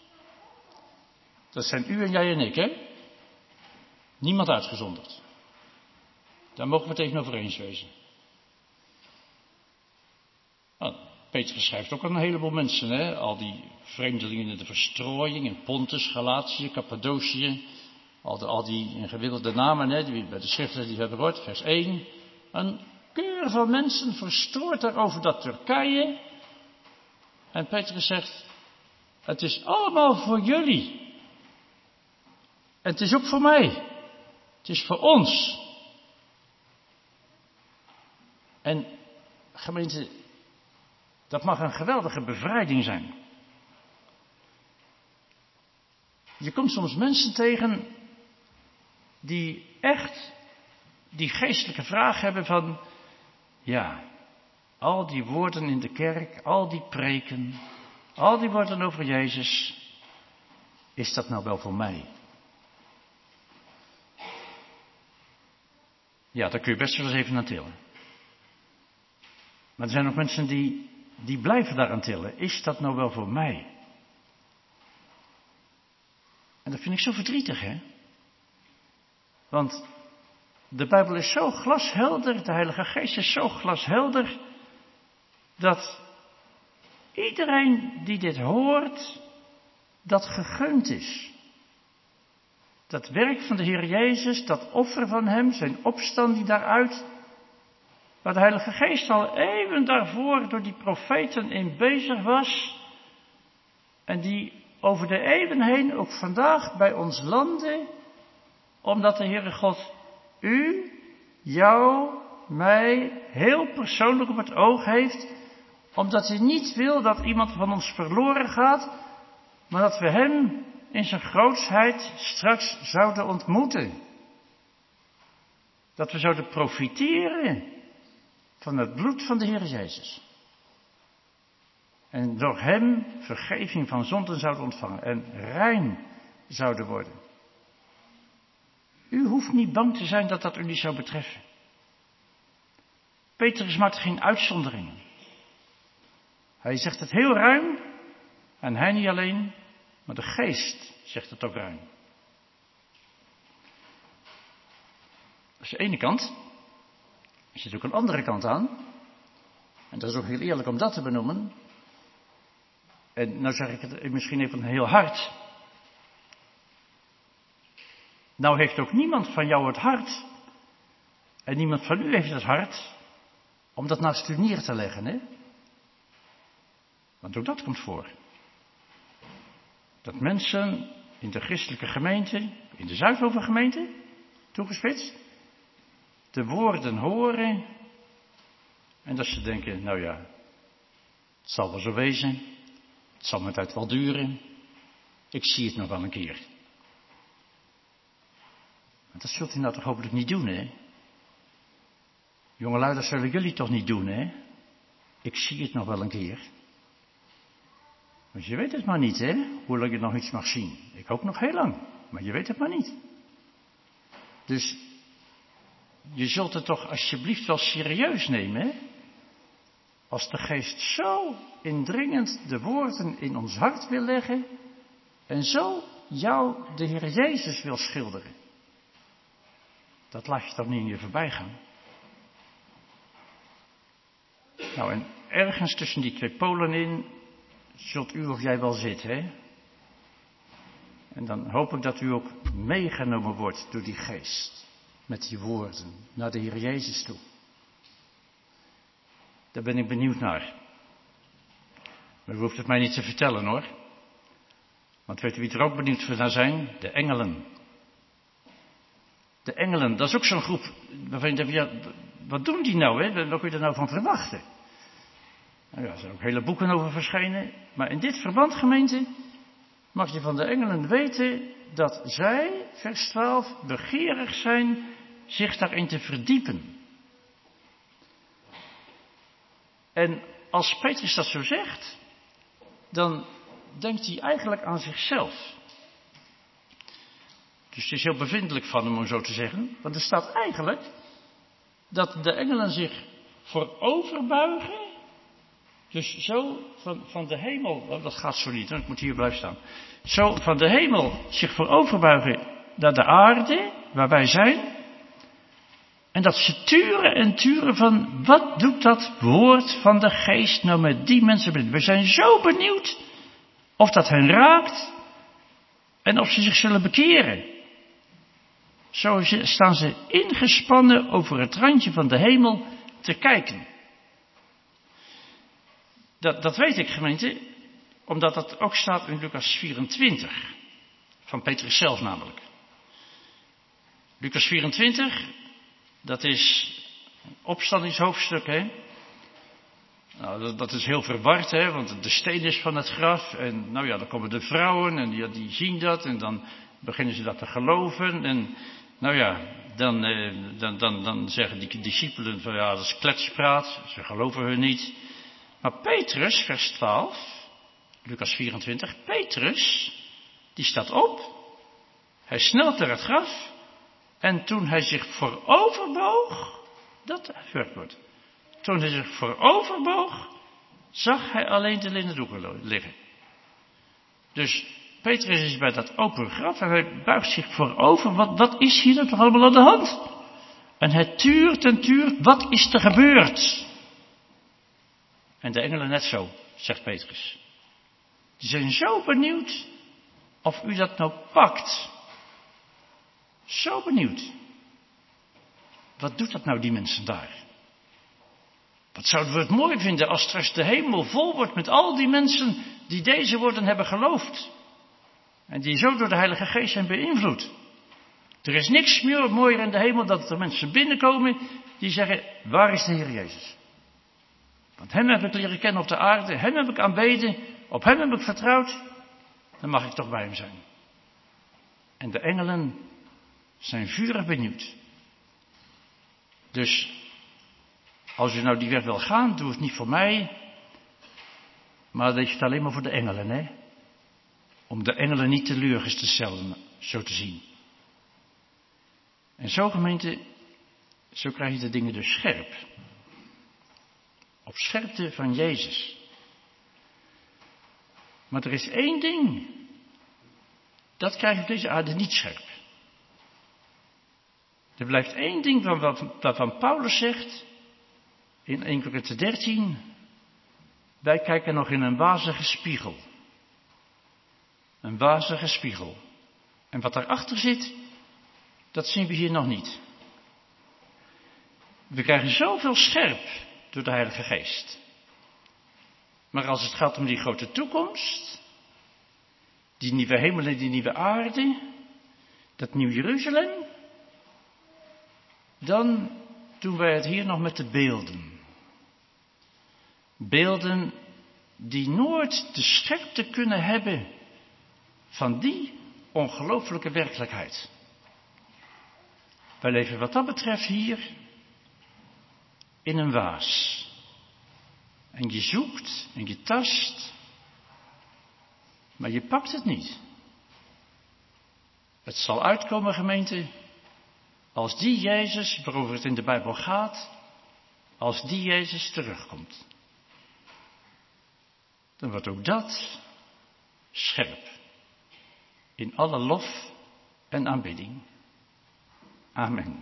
Dat zijn u en jij en ik, hè? Niemand uitgezonderd. Daar mogen we tegenover eens wezen. Nou, Petrus schrijft ook aan een heleboel mensen, hè? Al die vreemdelingen in de verstrooiing, in Pontus, Galatië, Cappadocië, al, de, al die ingewikkelde namen, hè, die we bij de schriften die hebben gehoord, vers één. Een keur van mensen verstrooid daarover dat Turkije. En Petrus zegt, het is allemaal voor jullie. En het is ook voor mij. Het is voor ons. En gemeente, dat mag een geweldige bevrijding zijn. Je komt soms mensen tegen die echt die geestelijke vraag hebben van, ja, al die woorden in de kerk, al die preken, al die woorden over Jezus, is dat nou wel voor mij? Ja, daar kun je best wel eens even aan tillen. Maar er zijn ook mensen die, die blijven daaraan tillen. Is dat nou wel voor mij? En dat vind ik zo verdrietig, hè? Want de Bijbel is zo glashelder, de Heilige Geest is zo glashelder, dat iedereen die dit hoort, dat gegund is. Dat werk van de Heer Jezus, dat offer van Hem, zijn opstanding daaruit, waar de Heilige Geest al eeuwen daarvoor door die profeten in bezig was, en die over de eeuwen heen ook vandaag bij ons landen, omdat de Heere God u, jou, mij heel persoonlijk op het oog heeft, omdat hij niet wil dat iemand van ons verloren gaat, maar dat we Hem in zijn grootsheid straks zouden ontmoeten. Dat we zouden profiteren van het bloed van de Heer Jezus. En door Hem vergeving van zonden zouden ontvangen en rein zouden worden. U hoeft niet bang te zijn dat dat u niet zou betreffen. Petrus maakt geen uitzonderingen. Hij zegt het heel ruim, en hij niet alleen, maar de Geest zegt het ook ruim. Dat is de ene kant. Er zit ook een andere kant aan. En dat is ook heel eerlijk om dat te benoemen. En nou zeg ik het misschien even heel hard. Nou heeft ook niemand van jou het hart. En niemand van u heeft het hart. Om dat naast u neer te leggen, hè. Want ook dat komt voor. Dat mensen in de christelijke gemeente, in de Zuidhovengemeente, toegespitst, de woorden horen. En dat ze denken, nou ja, het zal wel zo wezen. Het zal met tijd wel duren. Ik zie het nog wel een keer. Maar dat zult u nou toch hopelijk niet doen, hè? Jongelui, dat zullen jullie toch niet doen, hè? Ik zie het nog wel een keer. Want je weet het maar niet, hè? Hoe lang je nog iets mag zien. Ik hoop nog heel lang, maar je weet het maar niet. Dus je zult het toch alsjeblieft wel serieus nemen, hè? Als de Geest zo indringend de woorden in ons hart wil leggen en zo jou de Heer Jezus wil schilderen. Dat laat je toch niet in je voorbij gaan. Nou, en ergens tussen die twee polen in zult u of jij wel zitten, hè? En dan hoop ik dat u ook meegenomen wordt door die Geest. Met die woorden naar de Heer Jezus toe. Daar ben ik benieuwd naar. Maar u hoeft het mij niet te vertellen, hoor. Want weet u wie er ook benieuwd naar zijn? De engelen. De engelen, dat is ook zo'n groep waarvan je denkt, ja, wat doen die nou, hè? Wat kun je er nou van verwachten? Nou ja, er zijn ook hele boeken over verschenen. Maar in dit verband, gemeente, mag je van de engelen weten dat zij, vers twaalf, begeerig zijn zich daarin te verdiepen. En als Petrus dat zo zegt, dan denkt hij eigenlijk aan zichzelf. Dus het is heel bevindelijk van hem om zo te zeggen. Want er staat eigenlijk dat de engelen zich vooroverbuigen. Dus zo van, van de hemel, oh, dat gaat zo niet, hè? Ik moet hier blijven staan. Zo van de hemel zich vooroverbuigen naar de aarde, waar wij zijn. En dat ze turen en turen van, wat doet dat woord van de geest nou met die mensen? We zijn zo benieuwd of dat hen raakt en of ze zich zullen bekeren. Zo staan ze ingespannen over het randje van de hemel te kijken. Dat, dat weet ik, gemeente, omdat dat ook staat in Lucas vierentwintig, van Petrus zelf namelijk. Lucas vierentwintig, dat is een opstandingshoofdstuk, hè. Nou, dat, dat is heel verward, hè, want de steen is van het graf. En nou ja, dan komen de vrouwen en die, die zien dat en dan beginnen ze dat te geloven. En nou ja, dan, eh, dan, dan, dan zeggen die discipelen van ja, dat is kletspraat, ze geloven hun niet. Maar Petrus, vers twaalf, Lucas vierentwintig, Petrus, die staat op, hij snelt naar het graf en toen hij zich vooroverboog, dat werkwoord, toen hij zich vooroverboog, zag hij alleen de linnendoeken liggen. Dus Petrus is bij dat open graf en hij buigt zich voorover. Wat, wat is hier nou toch allemaal aan de hand? En hij tuurt en tuurt, wat is er gebeurd? En de engelen net zo, zegt Petrus. Die zijn zo benieuwd of u dat nou pakt. Zo benieuwd. Wat doet dat nou die mensen daar? Wat zouden we het mooi vinden als straks de hemel vol wordt met al die mensen die deze woorden hebben geloofd. En die zo door de Heilige Geest zijn beïnvloed. Er is niks meer mooier in de hemel dat er mensen binnenkomen die zeggen, waar is de Heer Jezus? Want hem heb ik leren kennen op de aarde, hem heb ik aanbeden, op hem heb ik vertrouwd, dan mag ik toch bij hem zijn. En de engelen zijn vurig benieuwd. Dus, als u nou die weg wil gaan, doe het niet voor mij, maar dat is het alleen maar voor de engelen, hè? Om de engelen niet teleurgesteld te stellen, zo te zien. En zo, gemeente, zo krijg je de dingen dus scherp. Op scherpte van Jezus. Maar er is één ding, dat krijg je op deze aarde niet scherp. Er blijft één ding waarvan Paulus zegt, in eerste Korinthe dertien, wij kijken nog in een wazige spiegel. Een wazige spiegel. En wat daarachter zit, dat zien we hier nog niet. We krijgen zoveel scherp door de Heilige Geest. Maar als het gaat om die grote toekomst, die nieuwe hemel en die nieuwe aarde, dat nieuw Jeruzalem, dan doen wij het hier nog met de beelden. Beelden die nooit de scherpte kunnen hebben van die ongelooflijke werkelijkheid. Wij leven wat dat betreft hier in een waas. En je zoekt en je tast, maar je pakt het niet. Het zal uitkomen, gemeente, als die Jezus, waarover het in de Bijbel gaat, als die Jezus terugkomt. Dan wordt ook dat scherp. In alle lof en aanbidding. Amen.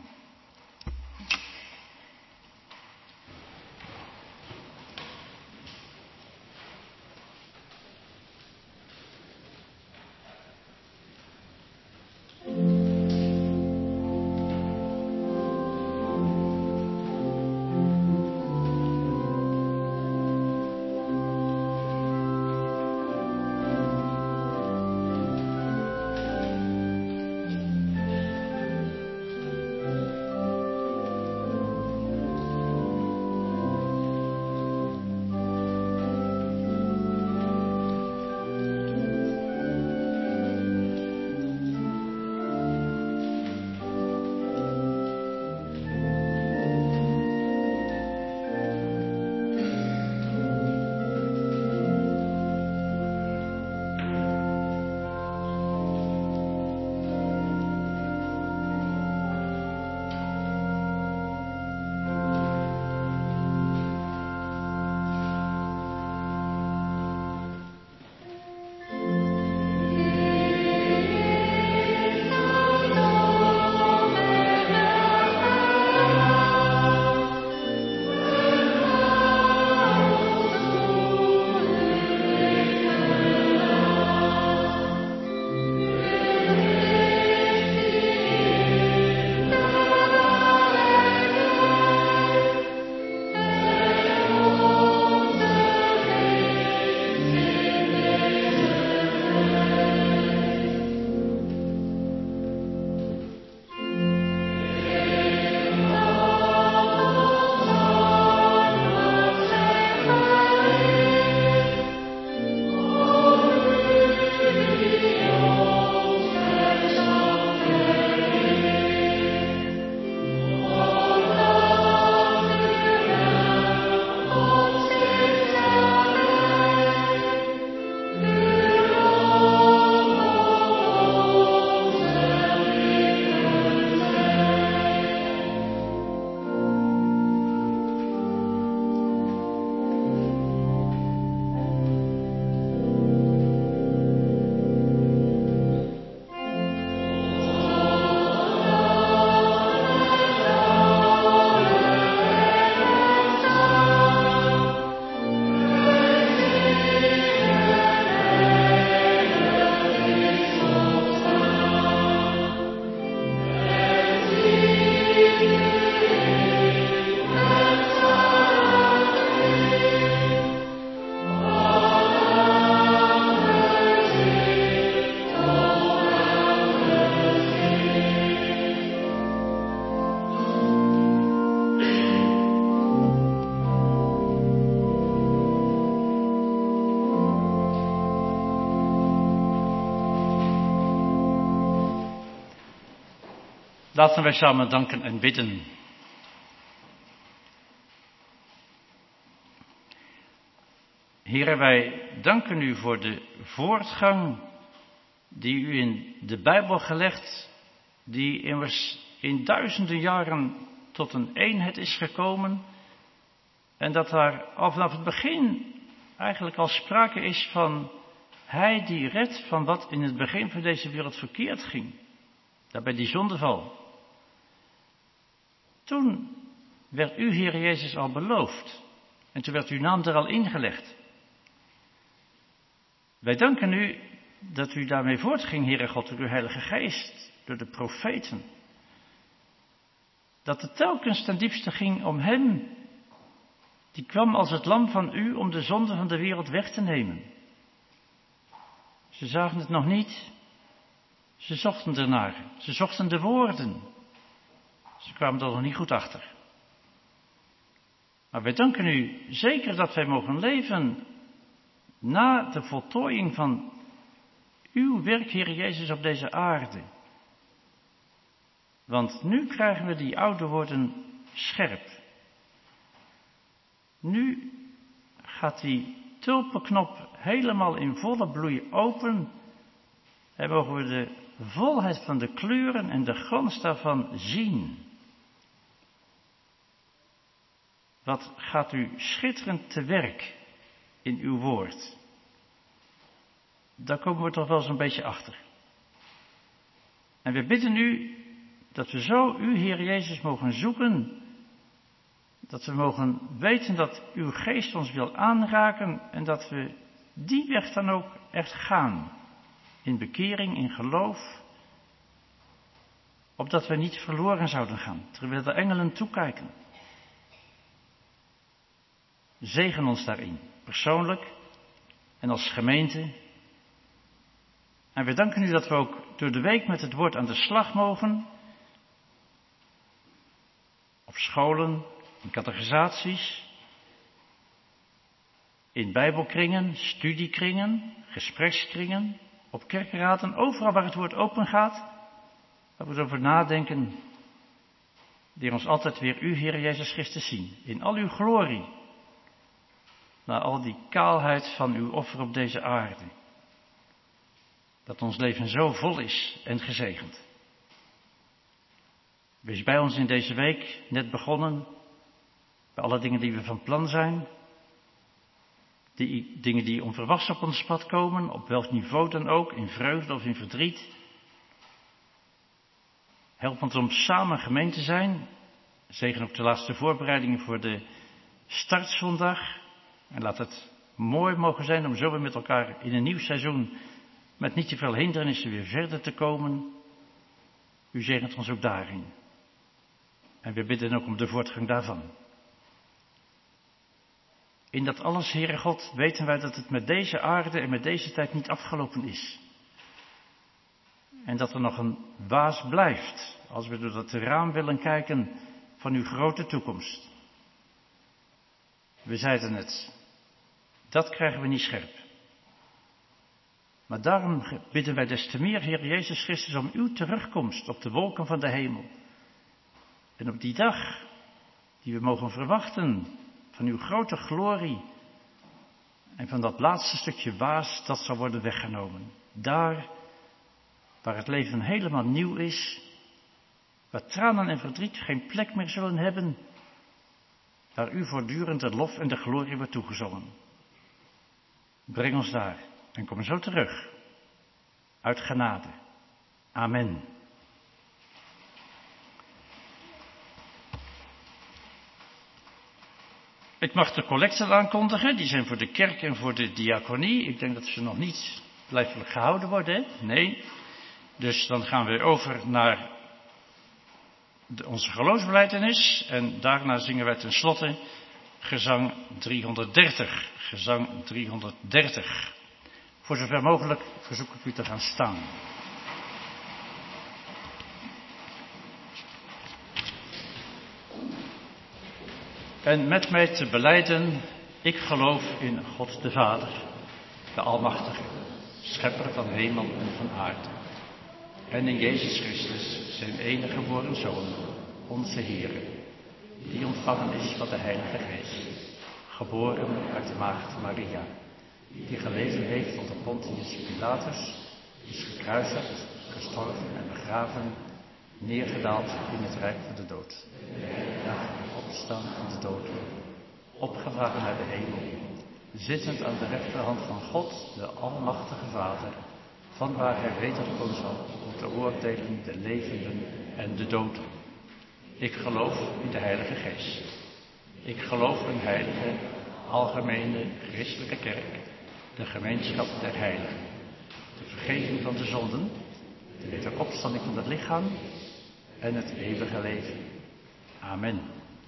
Laten wij samen danken en bidden. Heere, wij danken u voor de voortgang die u in de Bijbel gelegd, die immers in duizenden jaren tot een eenheid is gekomen en dat daar al vanaf het begin eigenlijk al sprake is van Hij die redt van wat in het begin van deze wereld verkeerd ging. Daarbij die zondeval. Toen werd u, Heer Jezus, al beloofd en toen werd uw naam er al ingelegd. Wij danken u dat u daarmee voortging, Heere God, door uw Heilige Geest, door de profeten. Dat het telkens ten diepste ging om hem, die kwam als het lam van u om de zonde van de wereld weg te nemen. Ze zagen het nog niet, ze zochten ernaar, ze zochten de woorden. Ze kwamen er nog niet goed achter. Maar wij danken u zeker dat wij mogen leven na de voltooiing van uw werk, Heer Jezus, op deze aarde. Want nu krijgen we die oude woorden scherp. Nu gaat die tulpenknop helemaal in volle bloei open en mogen we de volheid van de kleuren en de glans daarvan zien. Wat gaat u schitterend te werk in uw woord. Daar komen we toch wel eens een beetje achter. En we bidden u dat we zo u, Heer Jezus, mogen zoeken. Dat we mogen weten dat uw geest ons wil aanraken en dat we die weg dan ook echt gaan. In bekering, in geloof. Opdat we niet verloren zouden gaan, terwijl de engelen toekijken. Zegen ons daarin, persoonlijk en als gemeente. En we danken u dat we ook door de week met het woord aan de slag mogen. Op scholen, in catechisaties, in bijbelkringen, studiekringen, gesprekskringen, op kerkenraden, overal waar het woord open gaat, waar we erover nadenken, leer ons altijd weer u, Heer Jezus Christus, zien, in al uw glorie, na al die kaalheid van uw offer op deze aarde. Dat ons leven zo vol is en gezegend. Wees bij ons in deze week, net begonnen, bij alle dingen die we van plan zijn, die dingen die onverwachts op ons pad komen, op welk niveau dan ook, in vreugde of in verdriet. Help ons om samen gemeen te zijn. Zegen ook de laatste voorbereidingen voor de startzondag. En laat het mooi mogen zijn om zo weer met elkaar in een nieuw seizoen met niet te veel hindernissen weer verder te komen. U zegent ons ook daarin. En we bidden ook om de voortgang daarvan. In dat alles, Heere God, weten wij dat het met deze aarde en met deze tijd niet afgelopen is. En dat er nog een waas blijft, als we door dat raam willen kijken van uw grote toekomst. We zeiden het, dat krijgen we niet scherp. Maar daarom bidden wij des te meer, Heer Jezus Christus, om uw terugkomst op de wolken van de hemel. En op die dag die we mogen verwachten van uw grote glorie en van dat laatste stukje waas dat zal worden weggenomen. Daar waar het leven helemaal nieuw is, waar tranen en verdriet geen plek meer zullen hebben, waar u voortdurend de lof en de glorie wordt toegezongen. Breng ons daar en kom zo terug. Uit genade. Amen. Ik mag de collecten aankondigen, die zijn voor de kerk en voor de diaconie. Ik denk dat ze nog niet blijvelijk gehouden worden, hè? Nee. Dus dan gaan we over naar de, onze geloofsbelijdenis en daarna zingen wij tenslotte gezang driehonderddertig. Gezang driehonderddertig. Voor zover mogelijk verzoek ik u te gaan staan. En met mij te belijden, ik geloof in God de Vader, de Almachtige, Schepper van hemel en van aarde. en in Jezus Christus, zijn enige geboren Zoon, onze Heer, die ontvangen is van de Heilige Geest, geboren uit de maagd Maria, die geleden heeft onder Pontius Pilatus, is gekruisigd, gestorven en begraven, neergedaald in het rijk van de dood. Dag opstaan van de dood, opgevaren naar de hemel, zittend aan de rechterhand van God, de Almachtige Vader, van waar hij wederkomen zal om te oordelen de levenden en de doden. Ik geloof in de Heilige Geest. Ik geloof in een heilige, algemene, christelijke kerk, de gemeenschap der heiligen, de vergeving van de zonden, de wederopstanding van het lichaam en het eeuwige leven. Amen.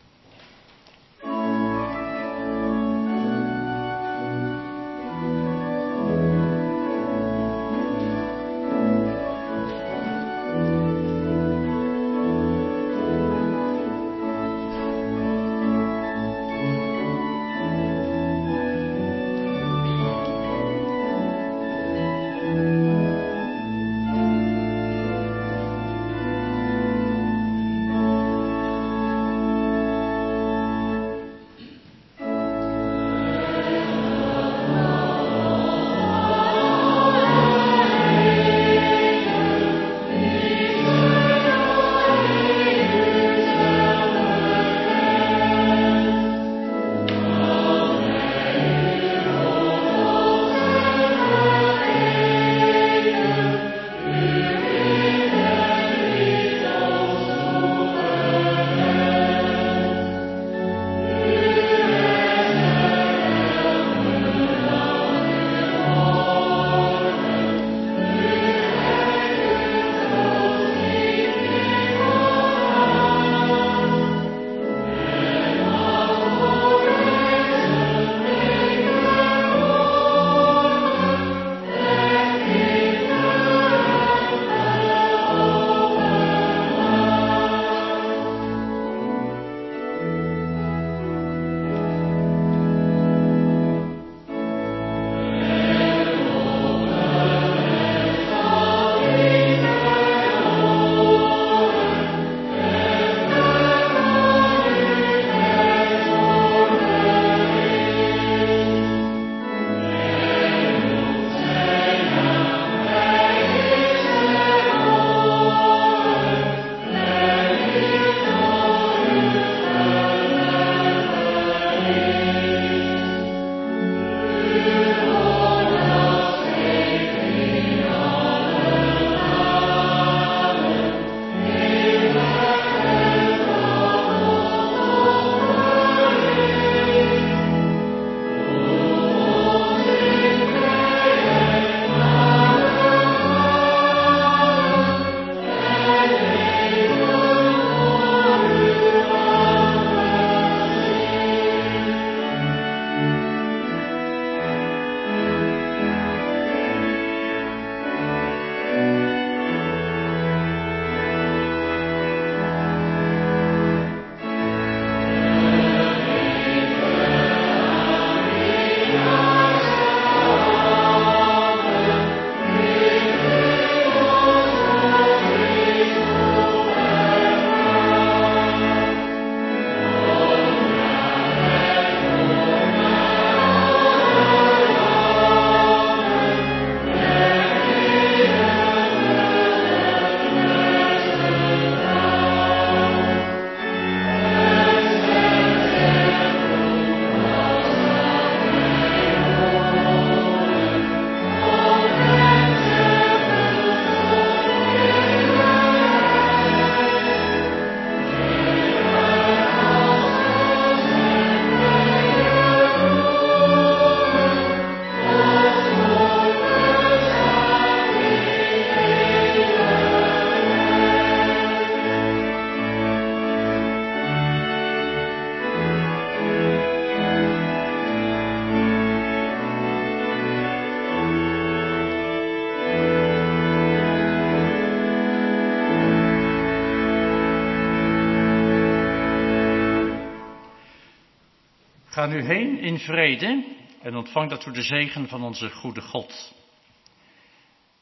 Ga nu heen in vrede en ontvang daartoe de zegen van onze goede God.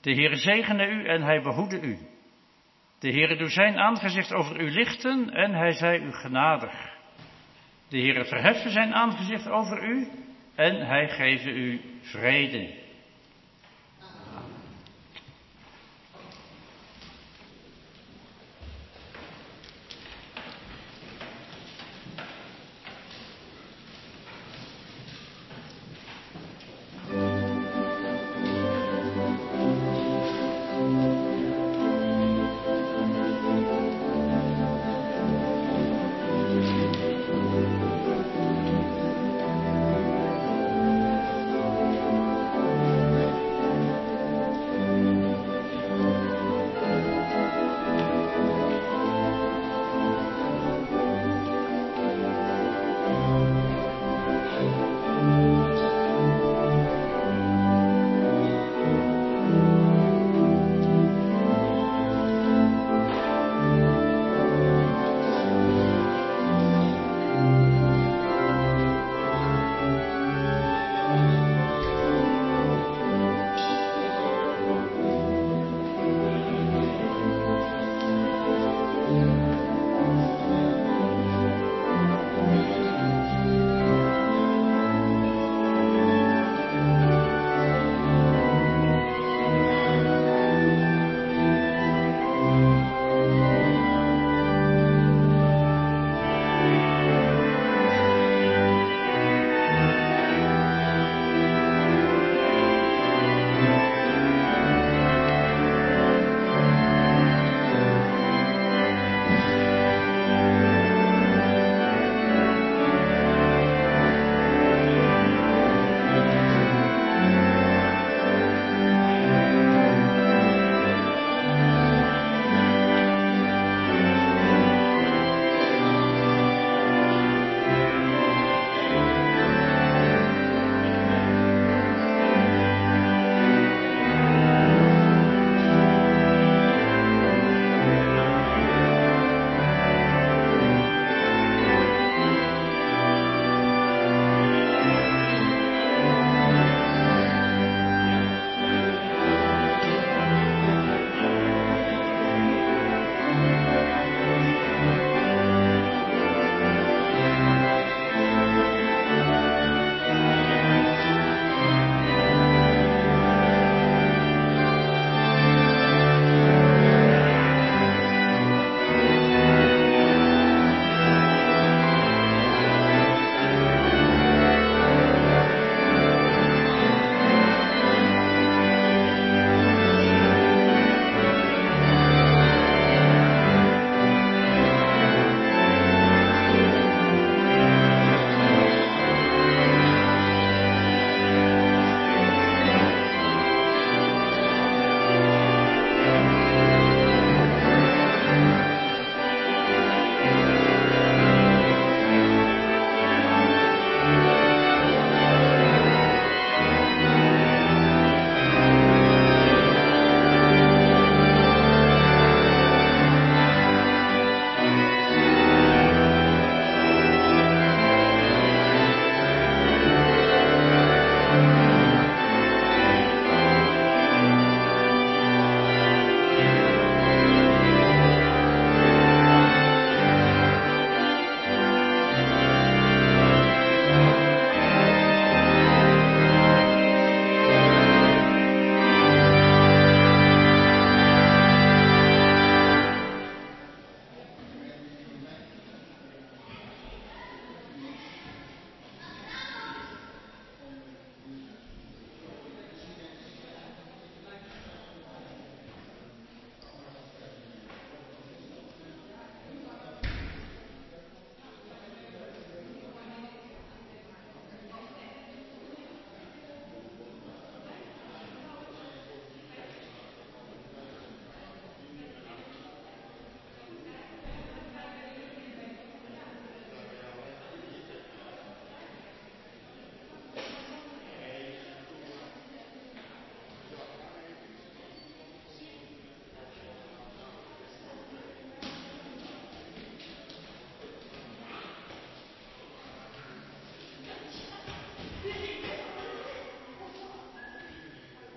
De Heere zegene u en hij behoede u. De Heere doe zijn aangezicht over u lichten en hij zij u genadig. De Heere verheffen zijn aangezicht over u en hij geven u vrede.